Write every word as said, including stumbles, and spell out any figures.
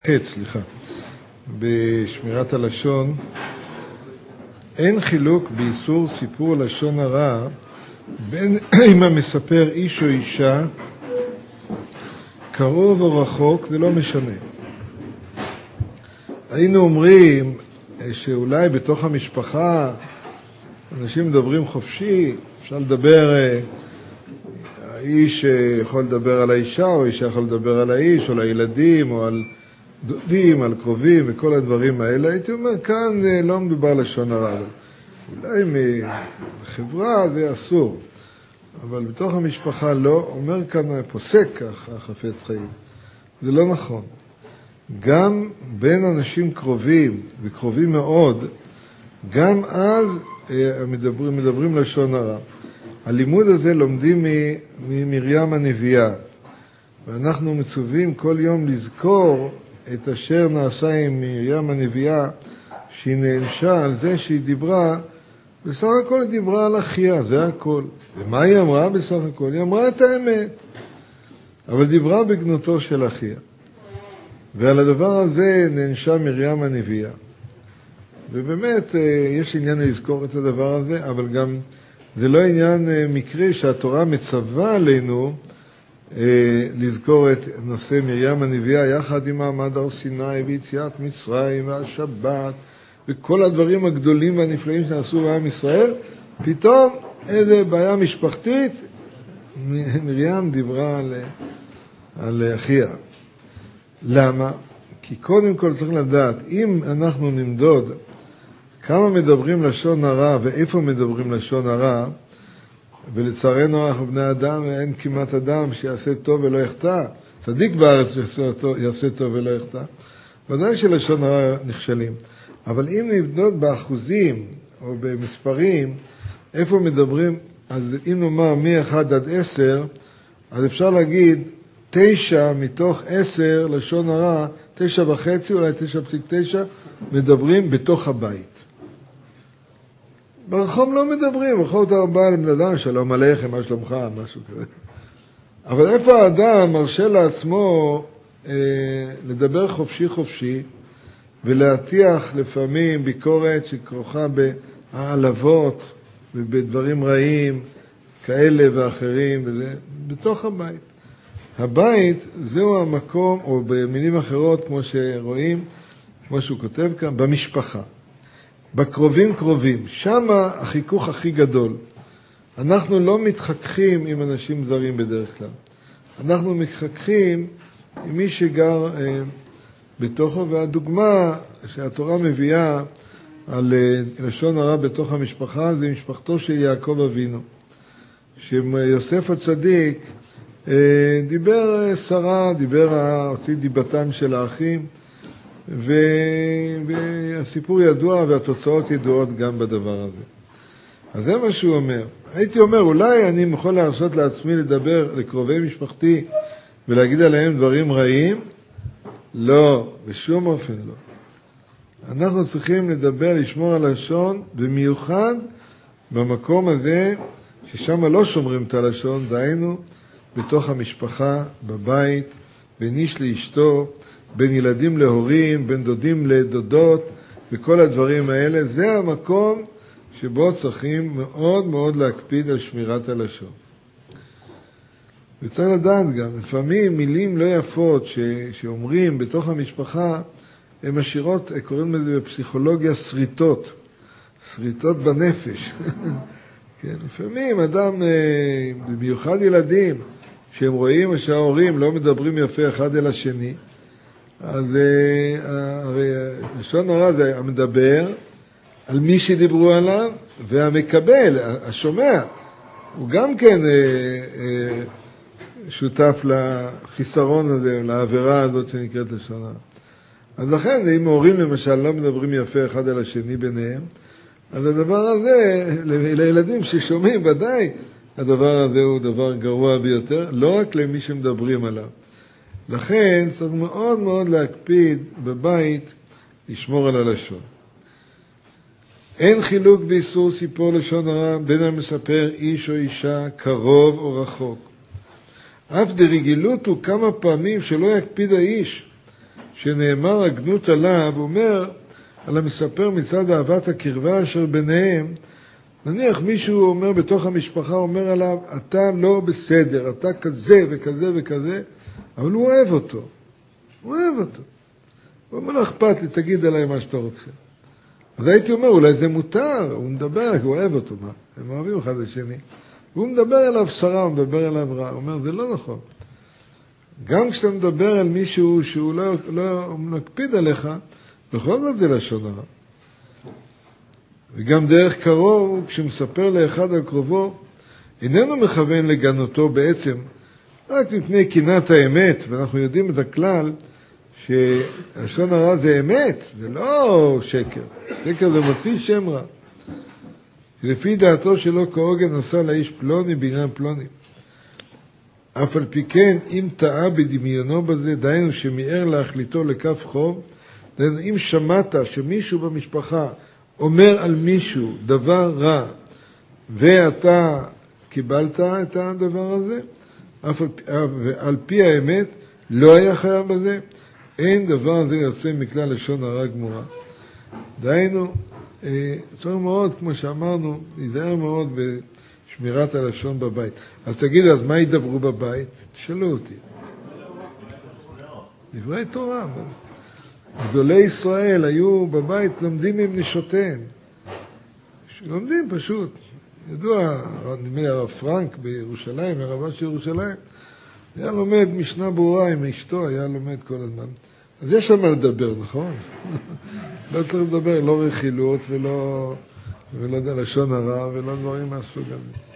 חץ, סליחה, בשמירת הלשון, אין חילוק באיסור סיפור לשון הרע בין אם המספר איש או אישה, קרוב או רחוק, זה לא משנה. היינו אומרים שאולי בתוך המשפחה אנשים מדברים חופשי, אפשר לדבר, האיש יכול לדבר על האישה, או האישה יכול לדבר על האיש, או על הילדים, או על דודים, על קרובים וכל הדברים האלה. הייתי אומר, כאן לא מדובר לשון הרע. אולי מחברה זה אסור, אבל בתוך המשפחה לא. אומר כאן פוסק ככה, חפץ חיים. זה לא נכון. גם בין אנשים קרובים, וקרובים מאוד, גם אז מדברים, מדברים לשון הרע. הלימוד הזה לומדים ממרים הנביאה, ואנחנו מצווים כל יום לזכור את אשר נעשה עם מרים הנביאה, שהיא נענשה על זה שהיא דיברה, בסך הכל היא דיברה על אחיה, זה הכל. ומה היא אמרה בסך הכל? היא אמרה את האמת, אבל דיברה בגנותו של אחיה. ועל הדבר הזה נענשה מרים הנביאה. ובאמת יש עניין לזכור את הדבר הזה, אבל גם זה לא עניין מקרי שהתורה מצווה עלינו לזכור את נושא מרים הנביאה יחד עם מעמד הר סיני ויציאת מצרים והשבת וכל הדברים הגדולים והנפלאים שנעשו בעם ישראל. פתאום איזה בעיה משפחתית, מרים דיברה על, על אחיה. למה? כי קודם כל צריך לדעת, אם אנחנו נמדוד כמה מדברים לשון הרע ואיפה מדברים לשון הרע, ולצערנו אנחנו בני אדם, אין כמעט אדם שיעשה טוב ולא יחטא. צדיק בארץ יעשה טוב ולא יחטא. ודאי שלשון הרע נכשלים. אבל אם נבדוק באחוזים או במספרים, איפה מדברים, אז אם נאמר מ-אחד עד עשר, אז אפשר להגיד תשע מתוך עשר לשון הרע, תשע וחצי, אולי תשע פסיק תשע, מדברים בתוך הבית. ברחוב לא מדברים, ברחוב אתה בא לבן אדם, שלום עליכם, מה שלומך, משהו כזה. אבל איפה האדם מרשה לעצמו אה, לדבר חופשי חופשי, ולהטיח לפעמים ביקורת שכרוכה בהעלבות ובדברים רעים כאלה ואחרים, וזה בתוך הבית. הבית זהו המקום, או במילים אחרות כמו שרואים, כמו שהוא כותב כאן, במשפחה. בקרובים קרובים, שם החיכוך הכי גדול. אנחנו לא מתחככים עם אנשים זרים בדרך כלל. אנחנו מתחככים עם מי שגר אה, בתוכו, והדוגמה שהתורה מביאה על אה, לשון הרע בתוך המשפחה, זה משפחתו של יעקב אבינו. שיוסף הצדיק אה, דיבר אה, שרה, דיבר, הוציא דיבתם של האחים, והסיפור ידוע והתוצאות ידועות גם בדבר הזה. אז זה מה שהוא אומר. הייתי אומר, אולי אני יכול להרשות לעצמי לדבר לקרובי משפחתי ולהגיד עליהם דברים רעים? לא, בשום אופן לא. אנחנו צריכים לדבר, לשמור על לשון, במיוחד במקום הזה ששם לא שומרים את הלשון, דהיינו בתוך המשפחה, בבית, בין איש לאשתו, בין ילדים להורים, בין דודים לדודות, וכל הדברים האלה. זה המקום שבו צריכים מאוד מאוד להקפיד על שמירת הלשון. וצריך לדעת גם, לפעמים מילים לא יפות ש, שאומרים בתוך המשפחה, הן משאירות, קוראים לזה בפסיכולוגיה שריטות, שריטות בנפש. כן, לפעמים אדם, במיוחד ילדים, שהם רואים שההורים לא מדברים יפה אחד אל השני, אז הרי לשון הרע זה המדבר על מי שדיברו עליו, והמקבל, השומע, הוא גם כן שותף לחיסרון הזה, לעבירה הזאת שנקראת לשון הרע. אז לכן, אם ההורים למשל לא מדברים יפה אחד על השני ביניהם, אז הדבר הזה, לילדים ששומעים ודאי, הדבר הזה הוא דבר גרוע ביותר, לא רק למי שמדברים עליו. לכן צריך מאוד מאוד להקפיד בבית לשמור על הלשון. אין חילוק באיסור סיפור לשון הרע בין המספר איש או אישה, קרוב או רחוק. אף דרגילות הוא כמה פעמים שלא יקפיד האיש, שנאמר הגנות עליו, הוא אומר על המספר מצד אהבת הקרבה אשר ביניהם, נניח מישהו אומר בתוך המשפחה, אומר עליו, אתה לא בסדר, אתה כזה וכזה וכזה, אבל הוא אוהב אותו. הוא אוהב אותו. הוא אומר לו, אכפת לי, תגיד עליי מה שאתה רוצה. אז הייתי אומר, אולי זה מותר, הוא מדבר, הוא אוהב אותו, מה? הם אוהבים אחד לשני. והוא מדבר אליו שרה, הוא מדבר אליו רע. הוא אומר, זה לא נכון. גם כשאתה מדבר על מישהו שהוא לא, לא מקפיד עליך, בכל זאת זה לשון הרע. וגם דרך קרוב, כשמספר לאחד על קרובו, איננו מכוון לגנותו בעצם, רק מפני קנאת האמת, ואנחנו יודעים את הכלל, שהשון הרע זה אמת, זה לא שקר. שקר זה מוציא שם רע. לפי דעתו שלו כהוגן עשה לאיש פלוני בעניין פלוני. אף על פי כן, אם טעה בדמיונו בזה, דיינו שמיער להחליטו לכף חוב, דיינו אם שמעת שמישהו במשפחה אומר על מישהו דבר רע, ואתה קיבלת את הדבר הזה, אף על פי, על פי האמת, לא היה חייב בזה, אין דבר הזה יוצא מכלל לשון הרע גמורה. דיינו, צריך מאוד, כמו שאמרנו, להיזהר מאוד בשמירת הלשון בבית. אז תגיד, אז מה ידברו בבית? תשאלו אותי. דברי תורה. גדולי ישראל היו בבית, לומדים עם נשותיהם. לומדים פשוט. ידוע, נדמה לי הרב פרנק בירושלים, הרבה של ירושלים, היה לומד משנה ברורה עם אשתו, היה לומד כל הזמן. אז יש שם מה לדבר, נכון? לא צריך לדבר, לא רכילות ולא, ולא לשון הרע ולא דברים מהסוג הזה.